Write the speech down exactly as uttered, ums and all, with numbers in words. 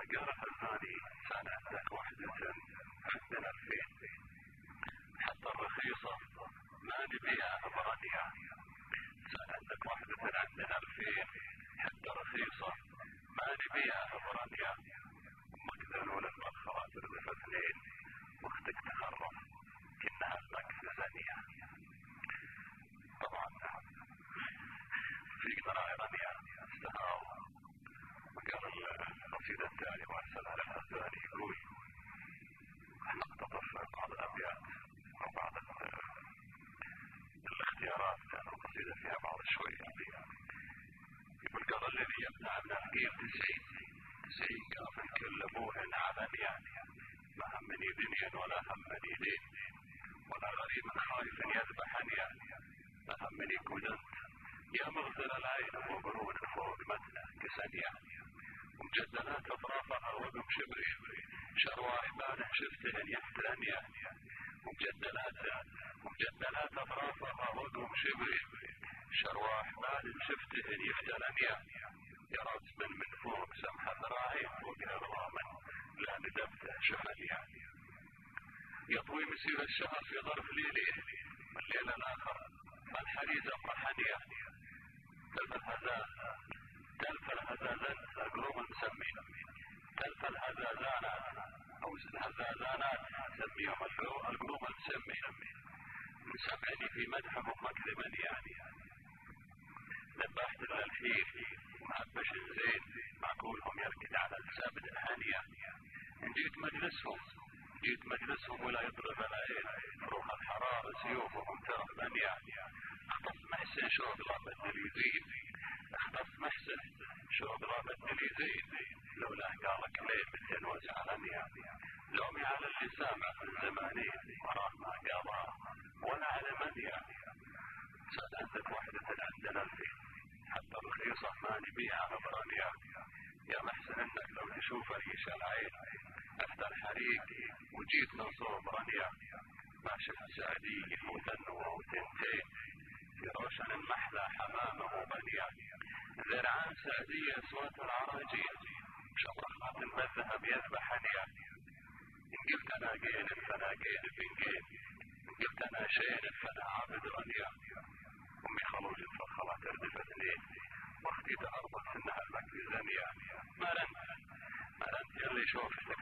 قال الثاني كان عندك وحدة عندنا الفين حتى الرخيصة ما نبيها برانيا. كان عندك وحدة عندنا الفين حتى رخيصة ما نبيها برانيا. امك ذنون المدخلات رغف اثنين واختك تخرف كأنها لك في زانية. طبعا في قدراء رانيا استهاو وقال القصيدة التالي وارسلها لها الثاني يقول احنا اقتطف بعض الابيات او بعض الاختيارات لان القصيدة فيها بعض شوي الابيات. يقول قال الذي يبنى من القيل تسعين تسعين قافا كلموه علنيا ما همني دنيا ولا همني دين ولا غريب خايف يذبحني ما همني كنت يا مغزل العين وقرون فوق متنه كسنيا ومجدلات اطرافها وقم شبري شرواح باله شفتهن يحترنيا ومجدلات ومجدلات اطرافها وقم شبري شرواح باله شفتهن يحترنيا يا راس من من فوق سمحة ذراعي فوق اغراما لا ندبته شحنيا يطوي مسير الشهر في ظرف ليليه والليل الاخر الحريزة مرحنيا تلف الهزاز تلف الهزازات القلوب المسمي تلف الهزازانات او الهزازانات سميهم القلوب المسمي مسمعني في مدحهم مكرما يعني ذبحت للحيف ومهبش الزين معقولهم يركد على السابد الهانية ان جيت مجلسهم جيت مجلسهم ولا يضرب العين فروح الحرارة سيوفهم ترى بنيا اختص محسن شوق رابط دليزين اختص محسن شوق رابط دليزين لولا قالك ليه مثل وزعلنيا لومي على اللي سامع من زمانين وراه ما قالها ولا على منيا. صاد عندك وحدة عندنا الفين حتى رخيصة ما نبيها غبرانيا يا محسن انك لو تشوف ريش العين افتح حريق وجيت من صوب رانيا ما شفت سعدي وتنوى وتنتين في روشن المحلى حمامه بنيا ذرعان سعدية صوت العراجيل شطخات المذهب يذبحنيا ان قلت انا قين فانا قين بنقين ان قلت انا شين فانا عابد رانيا امي خروج الفخرة تردف اثنين واختي تهربت انها المكزانية ما رنت ما رنت يلي شوفتك